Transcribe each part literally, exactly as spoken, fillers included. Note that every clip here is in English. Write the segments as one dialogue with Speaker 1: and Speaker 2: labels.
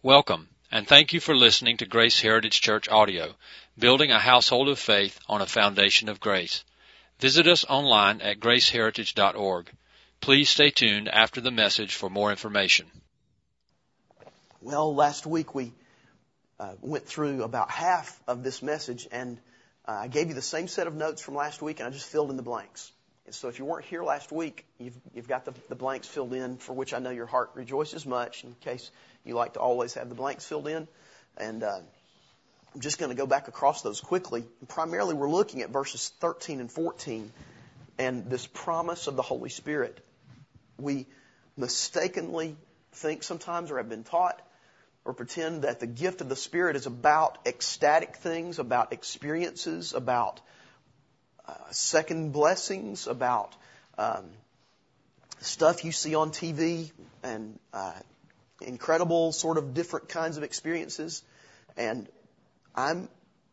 Speaker 1: Welcome, and thank you for listening to Grace Heritage Church Audio, building a household of faith on a foundation of grace. Visit us online at grace heritage dot org. Please stay tuned after the message for more information.
Speaker 2: Well, last week we uh, went through about half of this message, and uh, I gave you the same set of notes from last week, and I just filled in the blanks. And so if you weren't here last week, you've, you've got the, the blanks filled in, for which I know your heart rejoices much, in case you like to always have the blanks filled in. And uh, I'm just going to go back across those quickly. And primarily we're looking at verses thirteen and fourteen and this promise of the Holy Spirit. We mistakenly think sometimes, or have been taught, or pretend that the gift of the Spirit is about ecstatic things, about experiences, about uh, second blessings, about um, stuff you see on T V, and uh, incredible sort of different kinds of experiences. And I'm,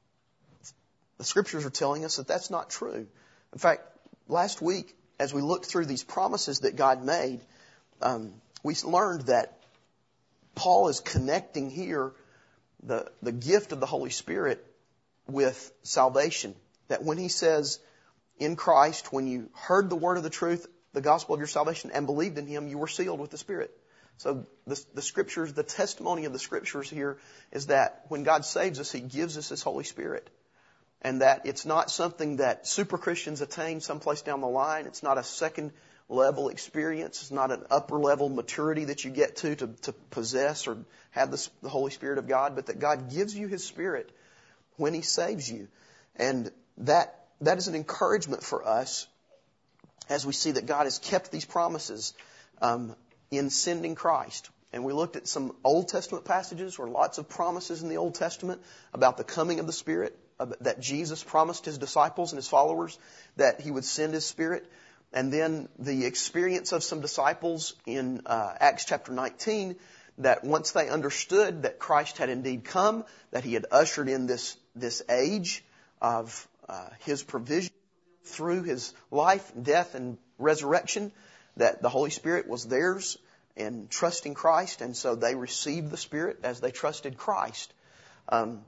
Speaker 2: the Scriptures are telling us that that's not true. In fact, last week, as we looked through these promises that God made, um, we learned that Paul is connecting here the, the gift of the Holy Spirit with salvation. That when he says, in Christ, when you heard the word of the truth, the gospel of your salvation, and believed in Him, you were sealed with the Spirit. So the, the Scriptures, the testimony of the Scriptures here is that when God saves us, He gives us His Holy Spirit. And that it's not something that super Christians attain someplace down the line. It's not a second level experience. It's not an upper level maturity that you get to to, to possess or have this, the Holy Spirit of God, but that God gives you His Spirit when He saves you. And that that is an encouragement for us as we see that God has kept these promises um, in sending Christ. And we looked at some Old Testament passages where lots of promises in the Old Testament about the coming of the Spirit, that Jesus promised His disciples and His followers that He would send His Spirit. And then the experience of some disciples in uh, Acts chapter nineteen, that once they understood that Christ had indeed come, that He had ushered in this, this age of uh, His provision through His life, death, and resurrection, that the Holy Spirit was theirs in trusting Christ, and so they received the Spirit as they trusted Christ. Um,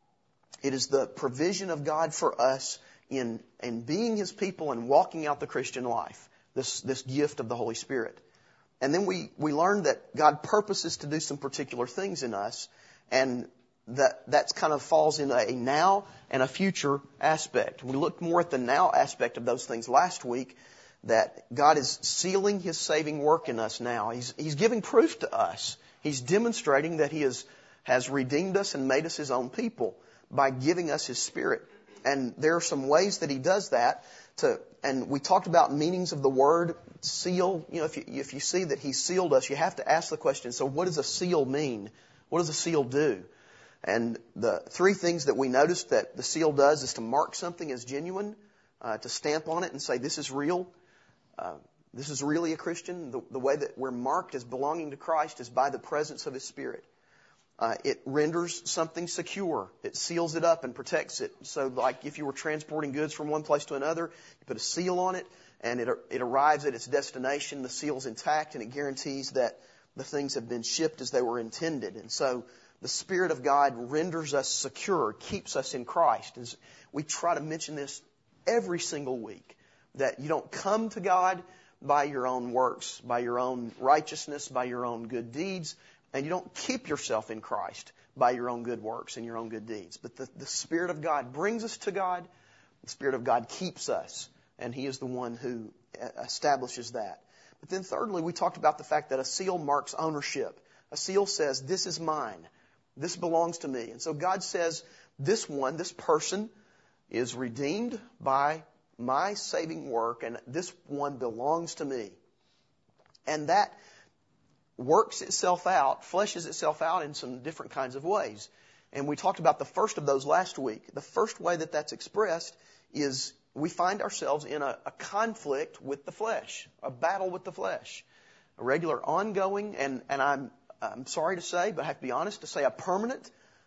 Speaker 2: it is the provision of God for us in, in being His people and walking out the Christian life, this, this gift of the Holy Spirit. And then we, we learned that God purposes to do some particular things in us, and that that's kind of falls in a now and a future aspect. We looked more at the now aspect of those things last week, that God is sealing His saving work in us now. He's, He's giving proof to us. He's demonstrating that He is, has redeemed us and made us His own people by giving us His Spirit. And there are some ways that He does that. To, and we talked about meanings of the word seal. You know, if you, if you see that He sealed us, you have to ask the question, so what does a seal mean? What does a seal do? And the three things that we noticed that the seal does is to mark something as genuine, uh, to stamp on it and say, this is real. Uh, this is really a Christian. The, the way that we're marked as belonging to Christ is by the presence of His Spirit. Uh, it renders something secure. It seals it up and protects it. So like if you were transporting goods from one place to another, you put a seal on it and it, it arrives at its destination. The seal's intact and it guarantees that the things have been shipped as they were intended. And so the Spirit of God renders us secure, keeps us in Christ. And we try to mention this every single week, that you don't come to God by your own works, by your own righteousness, by your own good deeds, and you don't keep yourself in Christ by your own good works and your own good deeds. But the, the Spirit of God brings us to God. The Spirit of God keeps us, and He is the one who establishes that. But then thirdly, we talked about the fact that a seal marks ownership. A seal says, this is mine. This belongs to me. And so God says, this one, this person, is redeemed by my saving work, and this one belongs to me. And that works itself out, fleshes itself out in some different kinds of ways. And we talked about the first of those last week. The first way that that's expressed is we find ourselves in a, a conflict with the flesh, a battle with the flesh, a regular ongoing, and, and I'm, I'm sorry to say, but I have to be honest, to say a permanent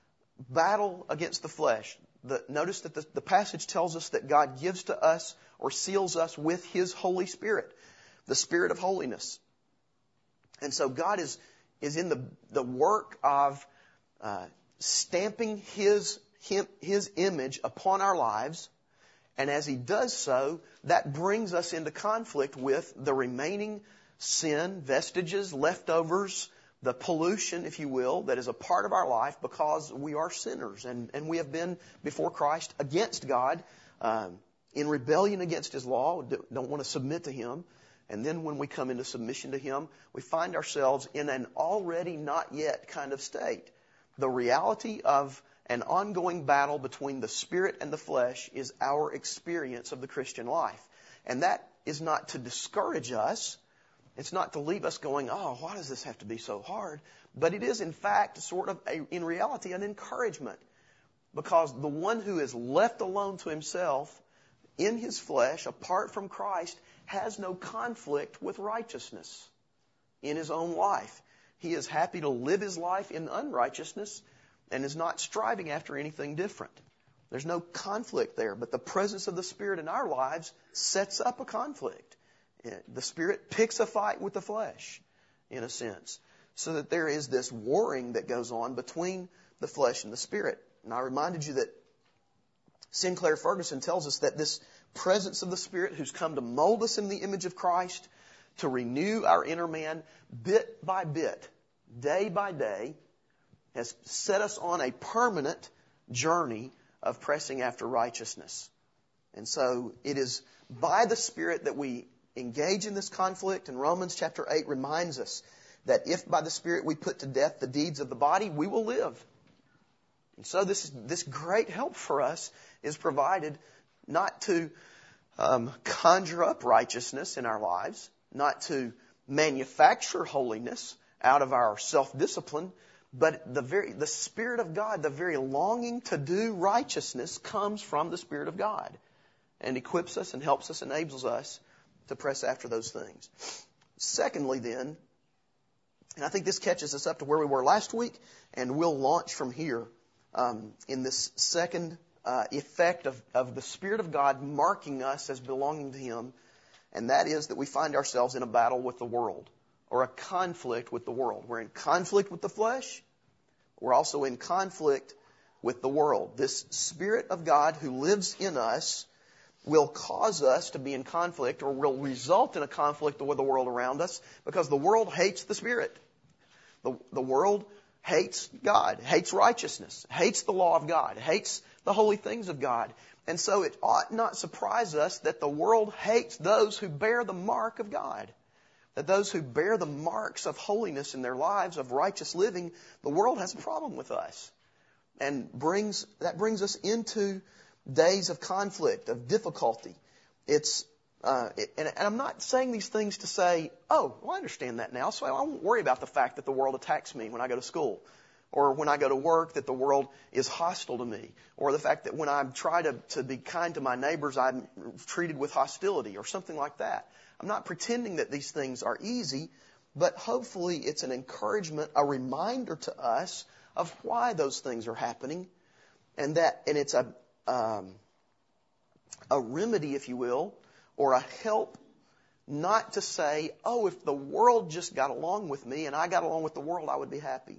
Speaker 2: battle against the flesh. The, notice that the, the passage tells us that God gives to us or seals us with His Holy Spirit, the Spirit of holiness. And so God is is in the, the work of uh, stamping His, him, His image upon our lives. And as He does so, that brings us into conflict with the remaining sin, vestiges, leftovers, the pollution, if you will, that is a part of our life because we are sinners and, and we have been before Christ against God, um, in rebellion against His law, don't want to submit to Him. And then when we come into submission to Him, we find ourselves in an already not yet kind of state. The reality of an ongoing battle between the spirit and the flesh is our experience of the Christian life. And that is not to discourage us. It's not to leave us going, oh, why does this have to be so hard? But it is, in fact, sort of, a, in reality, an encouragement. Because the one who is left alone to himself in his flesh, apart from Christ, has no conflict with righteousness in his own life. He is happy to live his life in unrighteousness and is not striving after anything different. There's no conflict there, but the presence of the Spirit in our lives sets up a conflict. The Spirit picks a fight with the flesh, in a sense, so that there is this warring that goes on between the flesh and the Spirit. And I reminded you that Sinclair Ferguson tells us that this presence of the Spirit who's come to mold us in the image of Christ, to renew our inner man bit by bit, day by day, has set us on a permanent journey of pressing after righteousness. And so it is by the Spirit that we engage in this conflict. And Romans chapter eight reminds us that if by the Spirit we put to death the deeds of the body, we will live. And so this, this great help for us is provided not to um, conjure up righteousness in our lives, not to manufacture holiness out of our self-discipline, but the very the Spirit of God, the very longing to do righteousness comes from the Spirit of God and equips us and helps us, enables us to press after those things. Secondly then, and I think this catches us up to where we were last week, and we'll launch from here um, in this second uh, effect of, of the Spirit of God marking us as belonging to Him, and that is that we find ourselves in a battle with the world, or a conflict with the world. We're in conflict with the flesh. We're also in conflict with the world. This Spirit of God who lives in us will cause us to be in conflict, or will result in a conflict with the world around us, because the world hates the Spirit. The, the world hates God, hates righteousness, hates the law of God, hates the holy things of God. And so it ought not surprise us that the world hates those who bear the mark of God. That those who bear the marks of holiness in their lives, of righteous living, the world has a problem with us. And brings that brings us into days of conflict, of difficulty. It's uh, it, and, and I'm not saying these things to say, oh, well, I understand that now, so I won't worry about the fact that the world attacks me when I go to school, or when I go to work that the world is hostile to me, or the fact that when I try to, to be kind to my neighbors, I'm treated with hostility, or something like that. I'm not pretending that these things are easy, but hopefully it's an encouragement, a reminder to us of why those things are happening, and that, and it's a um, a remedy, if you will, or a help, not to say, oh, if the world just got along with me and I got along with the world, I would be happy.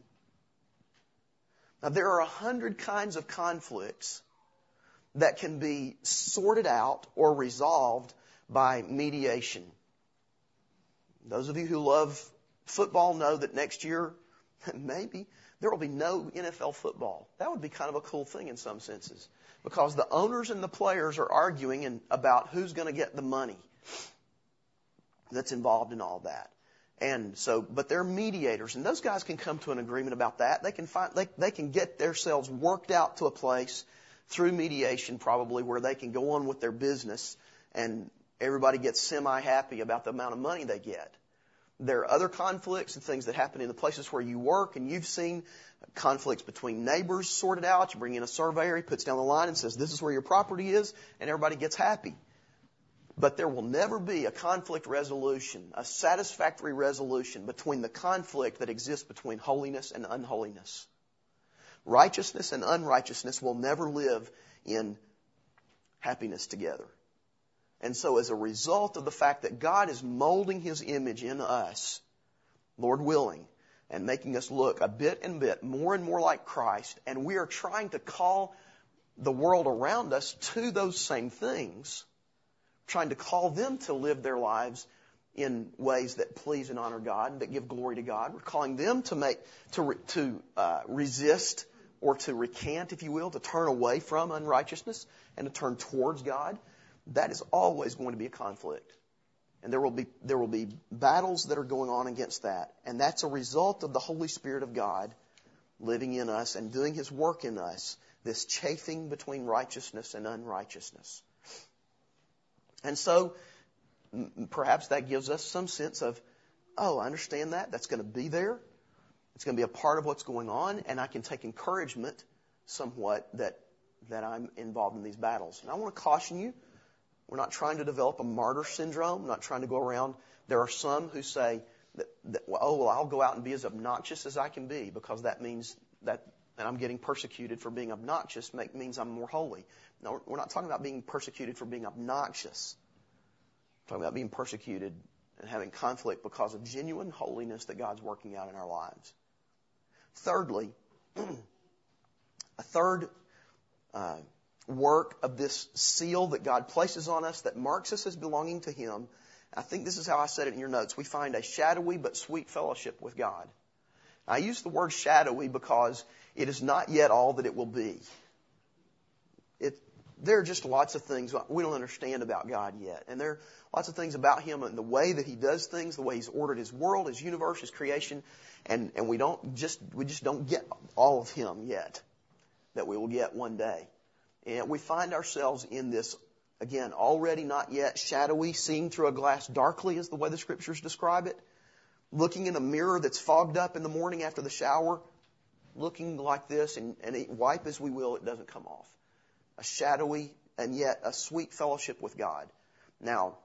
Speaker 2: Now, there are a hundred kinds of conflicts that can be sorted out or resolved by mediation. Those of you who love football know that next year, maybe, there will be no N F L football. That would be kind of a cool thing in some senses, because the owners and the players are arguing in, about who's going to get the money that's involved in all that. And so, but they're mediators, and those guys can come to an agreement about that. They can find, they, they can get themselves worked out to a place through mediation, probably, where they can go on with their business and everybody gets semi-happy about the amount of money they get. There are other conflicts and things that happen in the places where you work, and you've seen conflicts between neighbors sorted out. You bring in a surveyor, he puts down the line and says, this is where your property is, and everybody gets happy. But there will never be a conflict resolution, a satisfactory resolution between the conflict that exists between holiness and unholiness. Righteousness and unrighteousness will never live in happiness together. And so as a result of the fact that God is molding His image in us, Lord willing, and making us look a bit and bit more and more like Christ. And we are trying to call the world around us to those same things, trying to call them to live their lives in ways that please and honor God and that give glory to God. We're calling them to make to re, to uh, resist or to recant, if you will, to turn away from unrighteousness and to turn towards God. That is always going to be a conflict. And there will be there will be battles that are going on against that. And that's a result of the Holy Spirit of God living in us and doing His work in us, this chafing between righteousness and unrighteousness. And so perhaps that gives us some sense of, oh, I understand that. That's going to be there. It's going to be a part of what's going on, and I can take encouragement somewhat that that I'm involved in these battles. And I want to caution you, we're not trying to develop a martyr syndrome. I'm not trying to go around. There are some who say, that, that, oh, well, I'll go out and be as obnoxious as I can be because that means that, and I'm getting persecuted for being obnoxious, make, means I'm more holy. No, we're not talking about being persecuted for being obnoxious. We're talking about being persecuted and having conflict because of genuine holiness that God's working out in our lives. Thirdly, a third uh, work of this seal that God places on us that marks us as belonging to Him, I think this is how I said it in your notes, we find a shadowy but sweet fellowship with God. I use the word shadowy because it is not yet all that it will be. It, there are just lots of things we don't understand about God yet. And there are lots of things about Him and the way that He does things, the way He's ordered His world, His universe, His creation. And, and we don't just, we just don't get all of Him yet that we will get one day. And we find ourselves in this, again, already not yet shadowy, seeing through a glass darkly is the way the Scriptures describe it. Looking in a mirror that's fogged up in the morning after the shower, looking like this, and, and it, wipe as we will, it doesn't come off. A shadowy and yet a sweet fellowship with God. Now,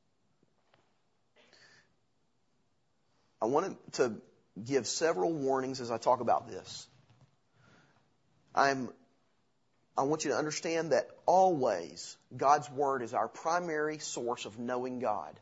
Speaker 2: I wanted to give several warnings as I talk about this. I'm, I want you to understand that always God's Word is our primary source of knowing God.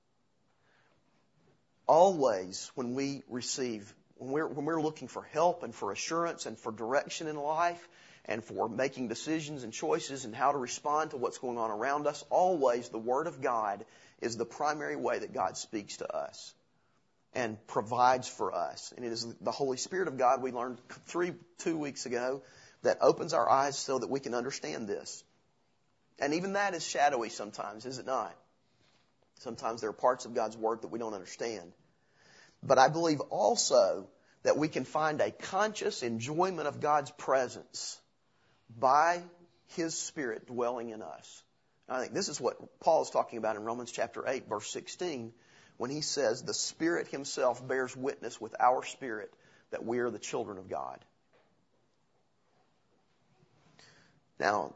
Speaker 2: Always when we receive, when we're, when we're looking for help and for assurance and for direction in life and for making decisions and choices and how to respond to what's going on around us, always the Word of God is the primary way that God speaks to us and provides for us. And it is the Holy Spirit of God, we learned three, two weeks ago, that opens our eyes so that we can understand this. And even that is shadowy sometimes, is it not? Sometimes there are parts of God's Word that we don't understand. But I believe also that we can find a conscious enjoyment of God's presence by His Spirit dwelling in us. I think this is what Paul is talking about in Romans chapter eight, verse sixteen, when he says, the Spirit Himself bears witness with our spirit that we are the children of God. Now,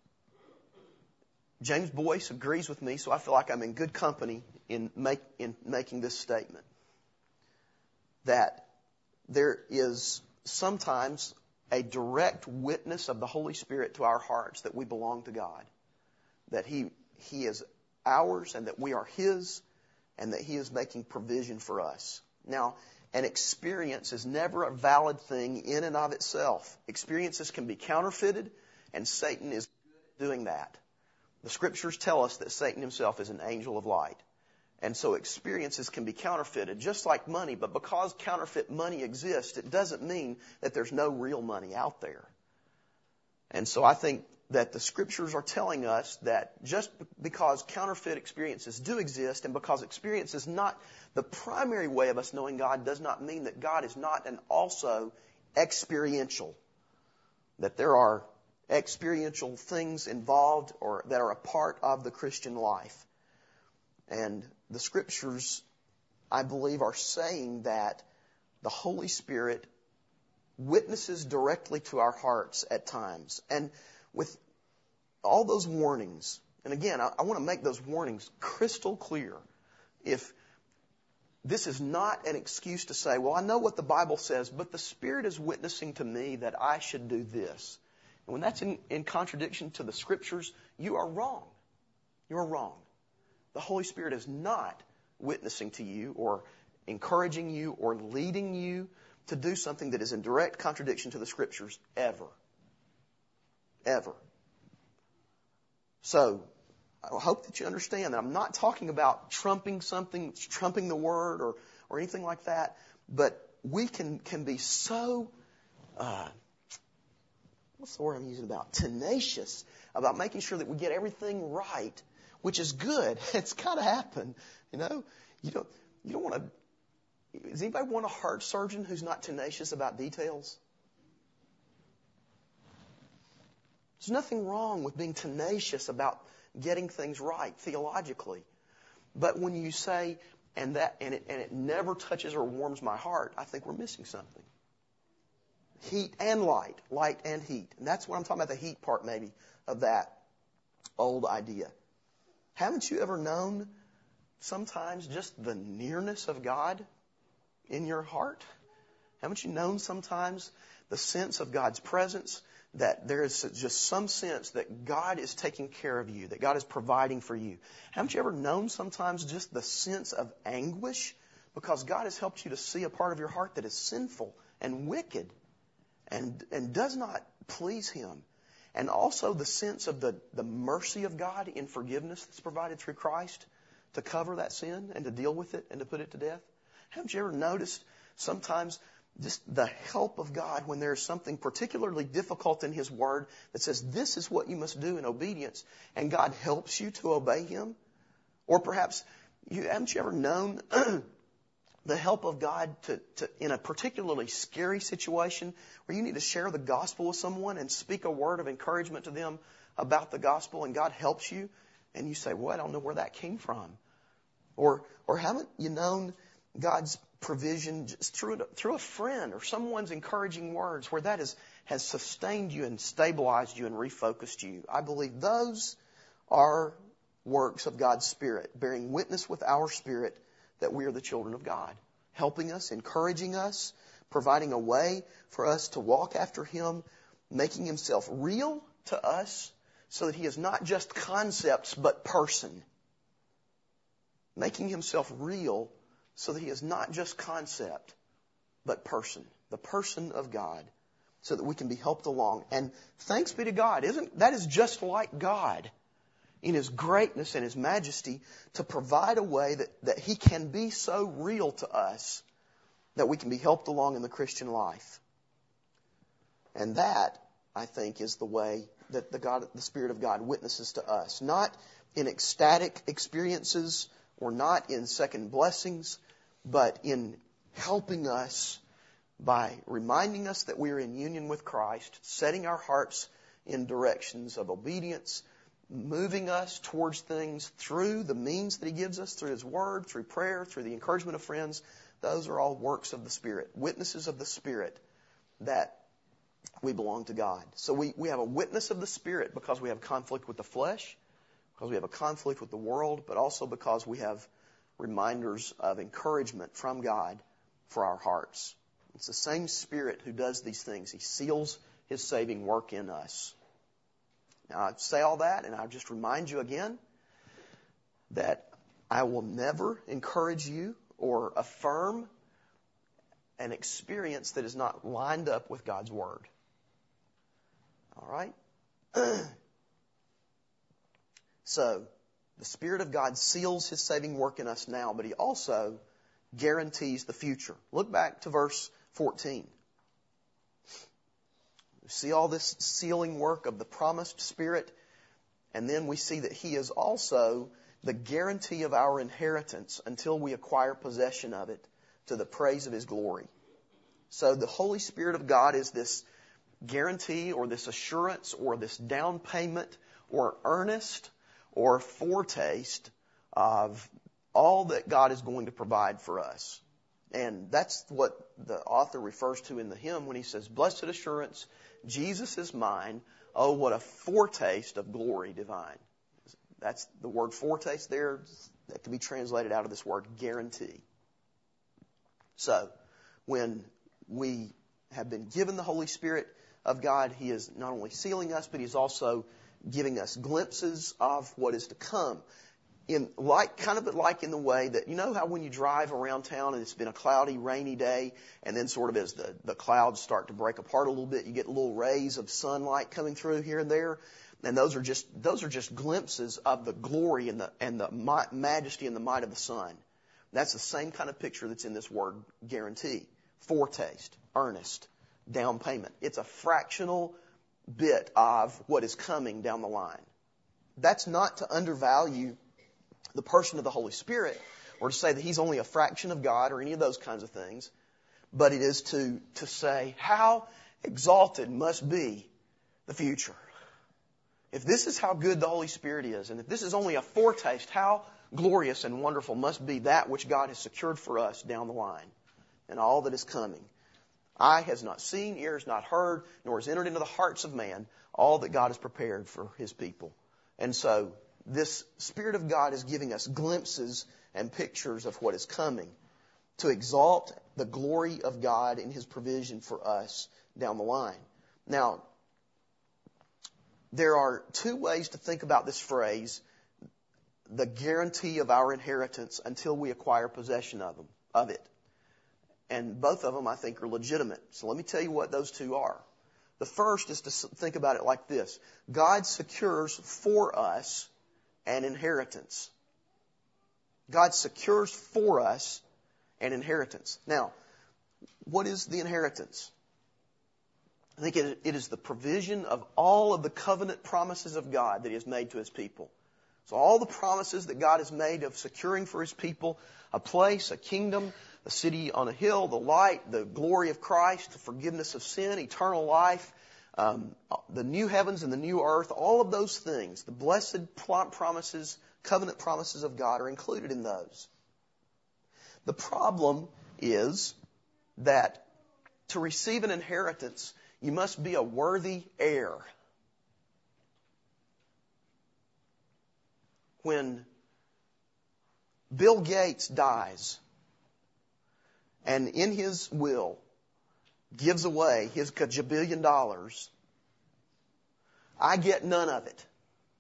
Speaker 2: James Boyce agrees with me, so I feel like I'm in good company in, make, in making this statement. That there is sometimes a direct witness of the Holy Spirit to our hearts that we belong to God. That He, He is ours and that we are His and that He is making provision for us. Now, an experience is never a valid thing in and of itself. Experiences can be counterfeited, and Satan is good at doing that. The Scriptures tell us that Satan himself is an angel of light. And so experiences can be counterfeited, just like money. But because counterfeit money exists, it doesn't mean that there's no real money out there. And so I think that the Scriptures are telling us that just because counterfeit experiences do exist, and because experience is not the primary way of us knowing God, does not mean that God is not and also experiential. That there are experiential things involved or that are a part of the Christian life. And the Scriptures, I believe, are saying that the Holy Spirit witnesses directly to our hearts at times. And with all those warnings, and again, I, I want to make those warnings crystal clear. If this is not an excuse to say, well, I know what the Bible says, but the Spirit is witnessing to me that I should do this. And when that's in, in contradiction to the Scriptures, you are wrong. You are wrong. The Holy Spirit is not witnessing to you or encouraging you or leading you to do something that is in direct contradiction to the Scriptures ever. Ever. So, I hope that you understand that I'm not talking about trumping something, trumping the Word or, or anything like that, but we can, can be so, uh, what's the word I'm using about? Tenacious about making sure that we get everything right, which is good. It's got to happen. You know, you don't, you don't want to, does anybody want a heart surgeon who's not tenacious about details? There's nothing wrong with being tenacious about getting things right theologically. But when you say, and that, and it, and it never touches or warms my heart, I think we're missing something. Heat and light, light and heat. And that's what I'm talking about, the heat part maybe of that old idea. Haven't you ever known sometimes just the nearness of God in your heart? Haven't you known sometimes the sense of God's presence, that there is just some sense that God is taking care of you, that God is providing for you? Haven't you ever known sometimes just the sense of anguish because God has helped you to see a part of your heart that is sinful and wicked and, and does not please Him? And also the sense of the, the mercy of God in forgiveness that's provided through Christ to cover that sin and to deal with it and to put it to death. Haven't you ever noticed sometimes just the help of God when there's something particularly difficult in His Word that says this is what you must do in obedience, and God helps you to obey Him? Or perhaps, you, haven't you ever known the help of God to, to in a particularly scary situation where you need to share the gospel with someone and speak a word of encouragement to them about the gospel, and God helps you, and you say, well, I don't know where that came from. Or or haven't you known God's provision just through, through a friend or someone's encouraging words where that is, has sustained you and stabilized you and refocused you? I believe those are works of God's Spirit, bearing witness with our spirit that we are the children of God, helping us, encouraging us, providing a way for us to walk after Him, making Himself real to us so that He is not just concepts but person. Making Himself real so that He is not just concept but person, the person of God, so that we can be helped along. And thanks be to God, isn't that is just like God in His greatness and His majesty to provide a way that, that He can be so real to us that we can be helped along in the Christian life. And that, I think, is the way that the God, the Spirit of God witnesses to us. Not in ecstatic experiences or not in second blessings, but in helping us by reminding us that we are in union with Christ, setting our hearts in directions of obedience, moving us towards things through the means that He gives us, through His Word, through prayer, through the encouragement of friends. Those are all works of the Spirit, witnesses of the Spirit that we belong to God. So we, we have a witness of the Spirit because we have conflict with the flesh, because we have a conflict with the world, but also because we have reminders of encouragement from God for our hearts. It's the same Spirit who does these things. He seals His saving work in us. Now, I say all that, and I'll just remind you again that I will never encourage you or affirm an experience that is not lined up with God's Word. All right? So, the Spirit of God seals His saving work in us now, but He also guarantees the future. Look back to verse fourteen. We see all this sealing work of the promised Spirit, and then we see that He is also the guarantee of our inheritance until we acquire possession of it to the praise of His glory. So the Holy Spirit of God is this guarantee or this assurance or this down payment or earnest or foretaste of all that God is going to provide for us. And that's what the author refers to in the hymn when he says, "Blessed assurance, Jesus is mine. Oh, what a foretaste of glory divine." That's the word foretaste there. That can be translated out of this word guarantee. So, when we have been given the Holy Spirit of God, He is not only sealing us, but He's also giving us glimpses of what is to come. in like, kind of like in the way that, you know how when you drive around town and it's been a cloudy, rainy day, and then sort of as the, the clouds start to break apart a little bit, you get little rays of sunlight coming through here and there. And those are just, those are just glimpses of the glory and the, and the majesty and the might of the sun. That's the same kind of picture that's in this word guarantee. Foretaste, earnest, down payment. It's a fractional bit of what is coming down the line. That's not to undervalue the person of the Holy Spirit or to say that He's only a fraction of God or any of those kinds of things, but it is to, to say how exalted must be the future. If this is how good the Holy Spirit is, and if this is only a foretaste, how glorious and wonderful must be that which God has secured for us down the line and all that is coming. Eye has not seen, ear has not heard, nor has entered into the hearts of man all that God has prepared for His people. And so this Spirit of God is giving us glimpses and pictures of what is coming to exalt the glory of God in His provision for us down the line. Now, there are two ways to think about this phrase, the guarantee of our inheritance until we acquire possession of them, of it. And both of them, I think, are legitimate. So let me tell you what those two are. The first is to think about it like this. God secures for us an inheritance. God secures for us an inheritance. Now, what is the inheritance? I think it, it is the provision of all of the covenant promises of God that He has made to His people. So all the promises that God has made of securing for His people a place, a kingdom, a city on a hill, the light, the glory of Christ, the forgiveness of sin, eternal life, um, the new heavens and the new earth, all of those things, the blessed promises, covenant promises of God are included in those. The problem is that to receive an inheritance, you must be a worthy heir. When Bill Gates dies and in his will gives away his kajabillion dollars, I get none of it.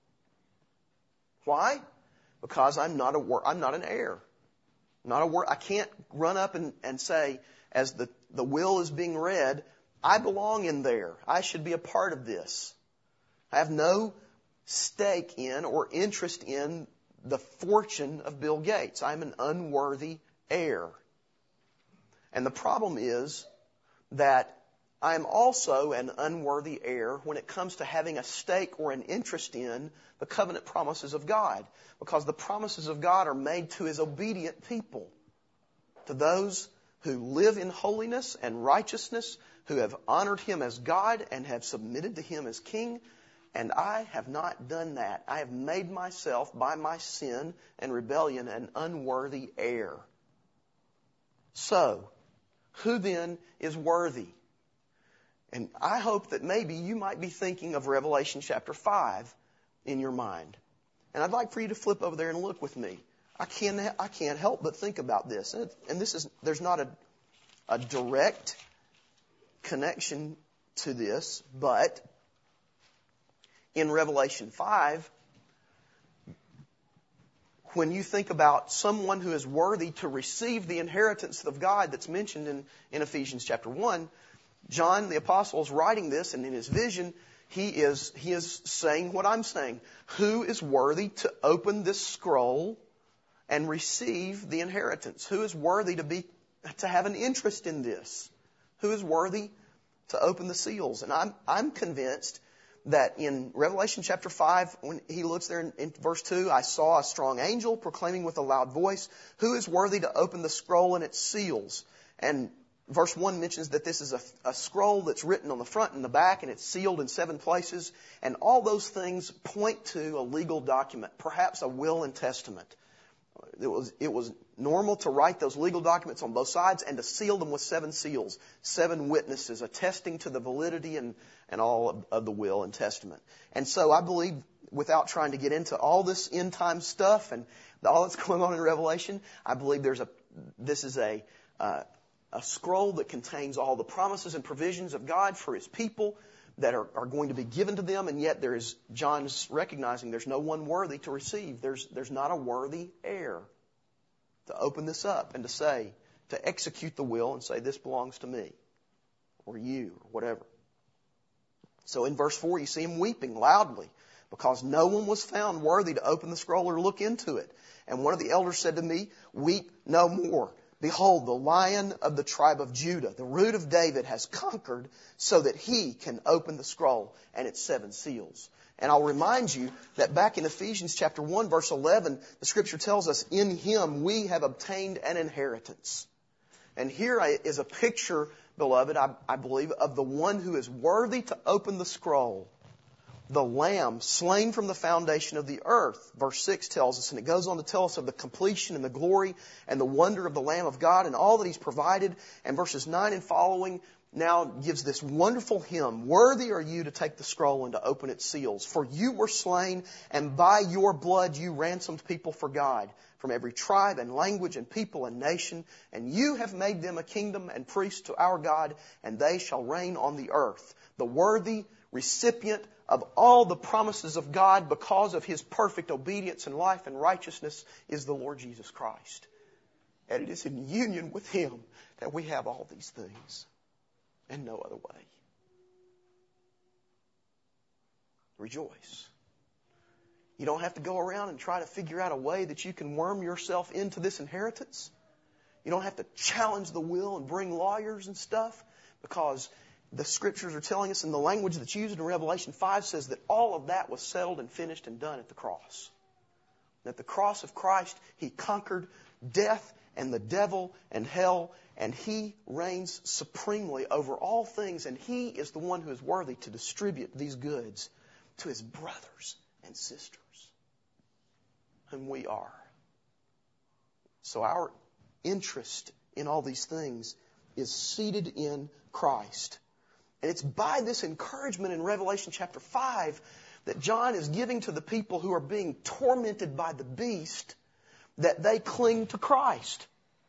Speaker 2: Why? Because I'm not a I'm not an heir. Not a wor- I can't run up and, and say, as the, the will is being read, I belong in there. I should be a part of this. I have no stake in or interest in the fortune of Bill Gates. I'm an unworthy heir. And the problem is that I am also an unworthy heir when it comes to having a stake or an interest in the covenant promises of God. Because the promises of God are made to His obedient people. To those who live in holiness and righteousness, who have honored Him as God and have submitted to Him as King. And I have not done that. I have made myself, by my sin and rebellion, an unworthy heir. So, who then is worthy? And I hope that maybe you might be thinking of Revelation chapter five in your mind. And I'd like for you to flip over there and look with me. I can't, I can't help but think about this. And, and this is, there's not a, a direct connection to this, but in Revelation five, when you think about someone who is worthy to receive the inheritance of God that's mentioned in, in Ephesians chapter one, John the Apostle is writing this, and in his vision, he is, he is saying what I'm saying. Who is worthy to open this scroll and receive the inheritance? Who is worthy to be, to have an interest in this? Who is worthy to open the seals? And I'm, I'm convinced that in Revelation chapter five, when he looks there in, in verse two, I saw a strong angel proclaiming with a loud voice, who is worthy to open the scroll and its seals? And verse one mentions that this is a, a scroll that's written on the front and the back, and it's sealed in seven places. And all those things point to a legal document, perhaps a will and testament. It was, it was normal to write those legal documents on both sides and to seal them with seven seals, seven witnesses attesting to the validity and, and all of, of the will and testament. And so I believe, without trying to get into all this end time stuff and all that's going on in Revelation, I believe there's a this is a uh, a scroll that contains all the promises and provisions of God for His people, that are, are going to be given to them, and yet there is, John's recognizing there's no one worthy to receive. There's, there's not a worthy heir to open this up and to say, to execute the will and say, this belongs to me, or you, or whatever. So in verse four, you see him weeping loudly, because no one was found worthy to open the scroll or look into it. And one of the elders said to me, weep no more. Behold, the Lion of the tribe of Judah, the Root of David, has conquered so that he can open the scroll and its seven seals. And I'll remind you that back in Ephesians chapter one, verse eleven, the Scripture tells us, in him we have obtained an inheritance. And here is a picture, beloved, I, I believe, of the one who is worthy to open the scroll. The Lamb slain from the foundation of the earth. Verse six tells us, and it goes on to tell us of the completion and the glory and the wonder of the Lamb of God and all that He's provided. And verses nine and following now gives this wonderful hymn, worthy are you to take the scroll and to open its seals. For you were slain, and by your blood you ransomed people for God, from every tribe and language and people and nation. And you have made them a kingdom and priests to our God, and they shall reign on the earth. The worthy recipient of all the promises of God because of His perfect obedience and life and righteousness is the Lord Jesus Christ. And it is in union with Him that we have all these things, and no other way. Rejoice. You don't have to go around and try to figure out a way that you can worm yourself into this inheritance. You don't have to challenge the will and bring lawyers and stuff, because the Scriptures are telling us, in the language that's used in Revelation five says that all of that was settled and finished and done at the cross. At the cross of Christ, He conquered death and the devil and hell, and He reigns supremely over all things, and He is the one who is worthy to distribute these goods to His brothers and sisters, whom we are. So our interest in all these things is seated in Christ. And it's by this encouragement in Revelation chapter five that John is giving to the people who are being tormented by the beast that they cling to Christ.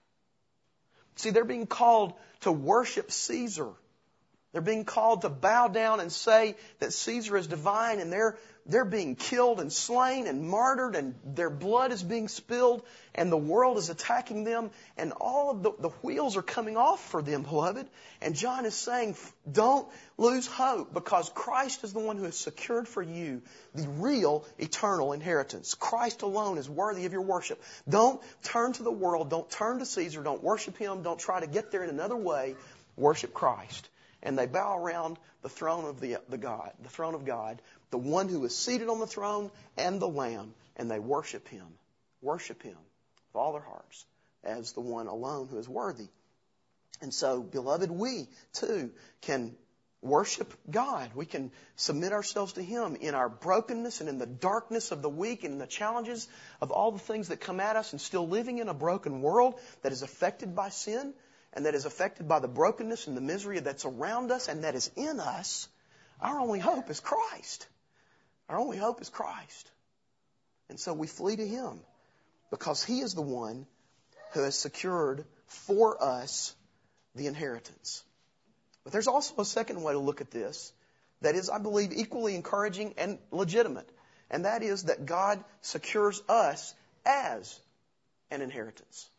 Speaker 2: See, they're being called to worship Caesar. They're being called to bow down and say that Caesar is divine, and they're they're being killed and slain and martyred, and their blood is being spilled, and the world is attacking them, and all of the, the wheels are coming off for them, beloved. And John is saying, don't lose hope, because Christ is the one who has secured for you the real eternal inheritance. Christ alone is worthy of your worship. Don't turn to the world. Don't turn to Caesar. Don't worship him. Don't try to get there in another way. Worship Christ. And they bow around the throne of the, the God, the throne of God, the one who is seated on the throne, and the Lamb, and they worship Him. Worship Him with all their hearts as the one alone who is worthy. And so, beloved, we too can worship God. We can submit ourselves to Him in our brokenness and in the darkness of the week and in the challenges of all the things that come at us, and still living in a broken world that is affected by sin, and that is affected by the brokenness and the misery that's around us and that is in us. Our only hope is Christ. Our only hope is Christ. And so we flee to Him, because He is the one who has secured for us the inheritance. But there's also a second way to look at this that is, I believe, equally encouraging and legitimate. And that is that God secures us as an inheritance.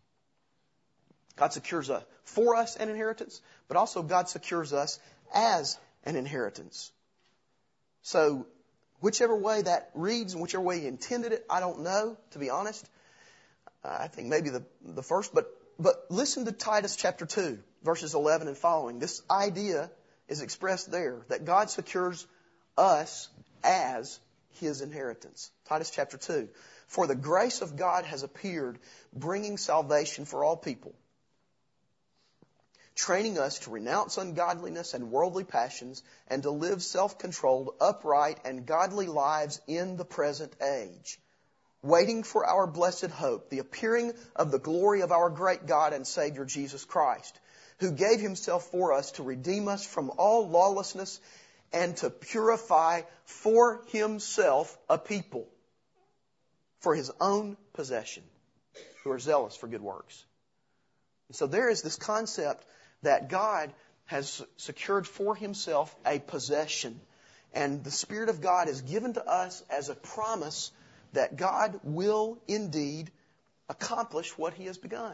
Speaker 2: God secures a, for us an inheritance, but also God secures us as an inheritance. So whichever way that reads and whichever way He intended it, I don't know, to be honest. Uh, I think maybe the, the first, but, but listen to Titus chapter two, verses eleven and following. This idea is expressed there, that God secures us as His inheritance. Titus chapter two. For the grace of God has appeared, bringing salvation for all people, training us to renounce ungodliness and worldly passions, and to live self-controlled, upright, and godly lives in the present age, waiting for our blessed hope, the appearing of the glory of our great God and Savior Jesus Christ, who gave Himself for us to redeem us from all lawlessness and to purify for Himself a people for His own possession, who are zealous for good works. And so there is this concept that God has secured for himself a possession. And the Spirit of God is given to us as a promise that God will indeed accomplish what he has begun.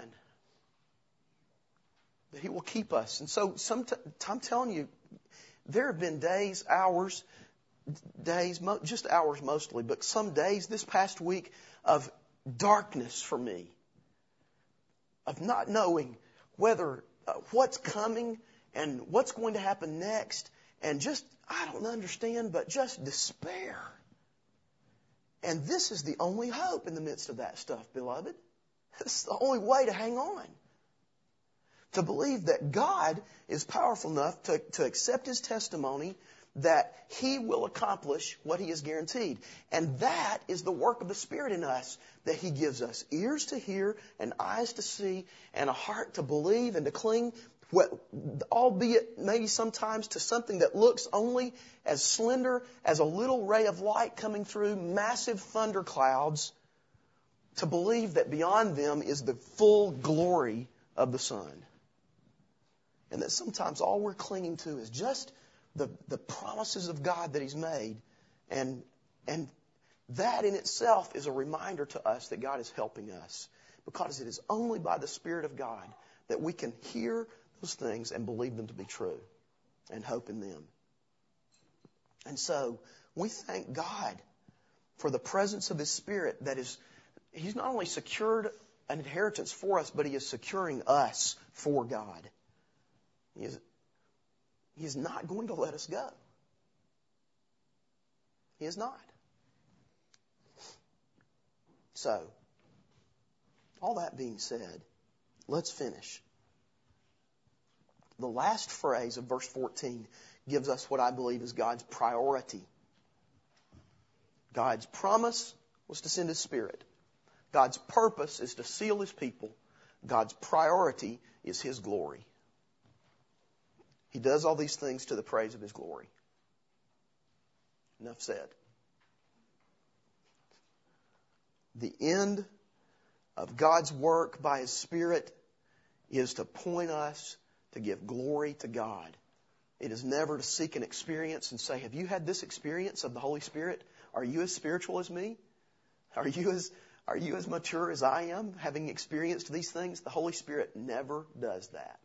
Speaker 2: That he will keep us. And so some t- I'm telling you, there have been days, hours, days, mo- just hours mostly, but some days this past week of darkness for me. Of not knowing whether uh, what's coming and what's going to happen next. And just, I don't understand, but just despair. And this is the only hope in the midst of that stuff, beloved. This is the only way to hang on. To believe that God is powerful enough to, to accept his testimony that he will accomplish what he has guaranteed. And that is the work of the Spirit in us, that he gives us ears to hear and eyes to see and a heart to believe and to cling, what, albeit maybe sometimes to something that looks only as slender as a little ray of light coming through massive thunder clouds, to believe that beyond them is the full glory of the sun. And that sometimes all we're clinging to is just the, the promises of God that he's made. And, and that in itself is a reminder to us that God is helping us. Because it is only by the Spirit of God that we can hear those things and believe them to be true and hope in them. And so we thank God for the presence of his Spirit that is, he's not only secured an inheritance for us, but he is securing us for God. He is, he is not going to let us go. He is not. So, all that being said, let's finish. The last phrase of verse fourteen gives us what I believe is God's priority. God's promise was to send his Spirit. God's purpose is to seal his people. God's priority is his glory. He does all these things to the praise of his glory. Enough said. The end of God's work by his Spirit is to point us to give glory to God. It is never to seek an experience and say, have you had this experience of the Holy Spirit? Are you as spiritual as me? Are you as, are you as mature as I am, having experienced these things? The Holy Spirit never does that.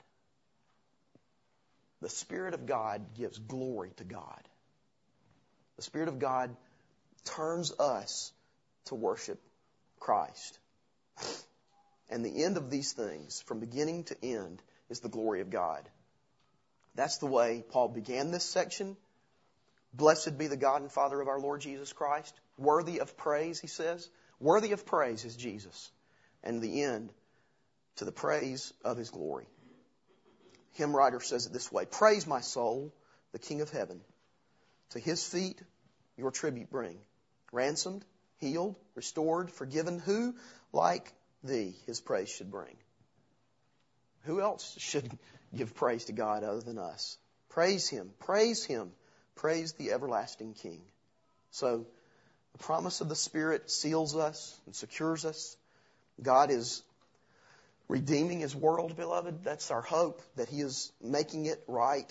Speaker 2: The Spirit of God gives glory to God. The Spirit of God turns us to worship Christ. And the end of these things, from beginning to end, is the glory of God. That's the way Paul began this section. Blessed be the God and Father of our Lord Jesus Christ. Worthy of praise, he says. Worthy of praise is Jesus. And the end, to the praise of his glory. Hymn writer says it this way: praise my soul, the King of heaven. To his feet your tribute bring. Ransomed, healed, restored, forgiven. Who, like thee, his praise should bring? Who else should give praise to God other than us? Praise him, praise him, praise the everlasting King. So, the promise of the Spirit seals us and secures us. God is redeeming his world, beloved. That's our hope, that he is making it right.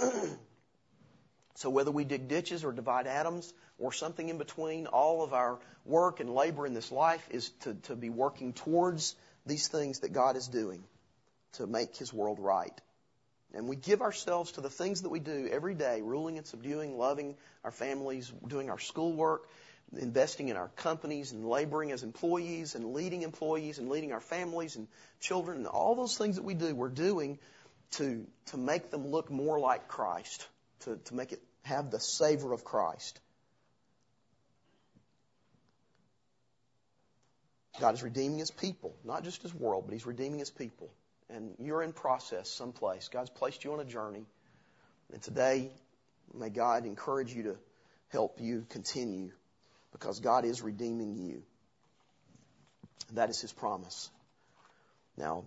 Speaker 2: So whether we dig ditches or divide atoms or something in between, all of our work and labor in this life is to, to be working towards these things that God is doing to make his world right. And we give ourselves to the things that we do every day, ruling and subduing, loving our families, doing our schoolwork, investing in our companies and laboring as employees and leading employees and leading our families and children, and all those things that we do, we're doing to, to make them look more like Christ, to, to make it have the savor of Christ. God is redeeming his people, not just his world, but he's redeeming his people. And you're in process someplace. God's placed you on a journey. And today, may God encourage you to help you continue, because God is redeeming you. That is his promise. Now,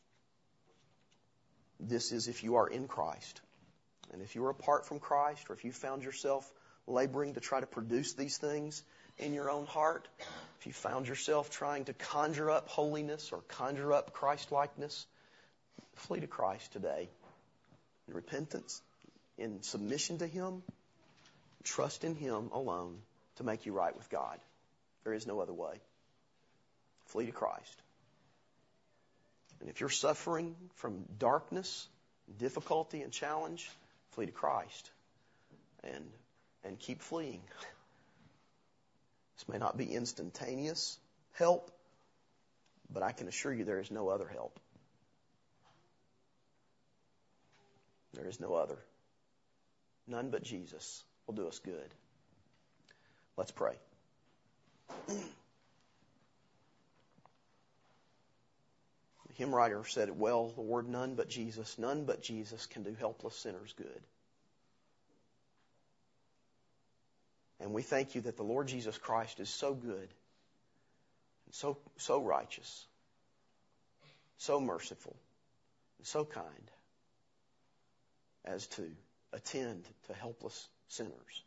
Speaker 2: this is if you are in Christ. And if you are apart from Christ, or if you found yourself laboring to try to produce these things in your own heart, if you found yourself trying to conjure up holiness or conjure up Christ-likeness, flee to Christ today. in repentance, in submission to Him, trust in Him alone to make you right with God. There is no other way. Flee to Christ. And if you're suffering from darkness, difficulty, and challenge, flee to Christ. And, and keep fleeing. This may not be instantaneous help, but I can assure you there is no other help. There is no other. None but Jesus will do us good. Let's pray. The hymn writer said it well, the word none but Jesus, none but Jesus can do helpless sinners good. And we thank you that the Lord Jesus Christ is so good, and so, so righteous, so merciful, and so kind as to attend to helpless sinners.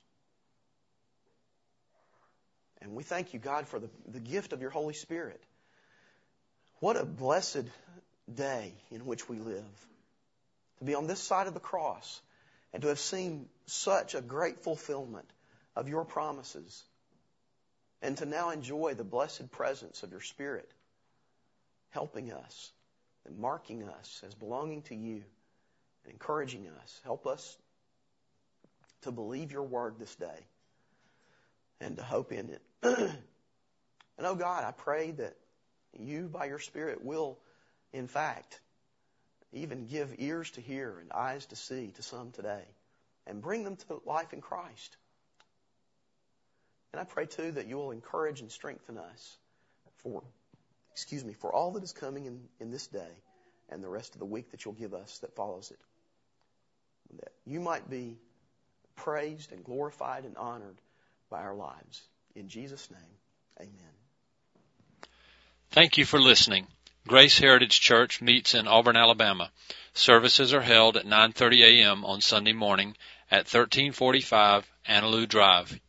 Speaker 2: And we thank you, God, for the, the gift of your Holy Spirit. What a blessed day in which we live. To be on this side of the cross and to have seen such a great fulfillment of your promises. And to now enjoy the blessed presence of your Spirit helping us and marking us as belonging to you and encouraging us. Help us to believe your word this day and to hope in it. And oh God, I pray that you, by your Spirit, will, in fact, even give ears to hear and eyes to see to some today and bring them to life in Christ. And I pray, too, that you will encourage and strengthen us for, excuse me, for all that is coming in, in this day and the rest of the week that you'll give us that follows it. That you might be praised and glorified and honored by our lives. In Jesus' name, amen.
Speaker 1: Thank you for listening. Grace Heritage Church meets in Auburn, Alabama. Services are held at nine thirty a.m. on Sunday morning at thirteen forty-five Annaloo Drive,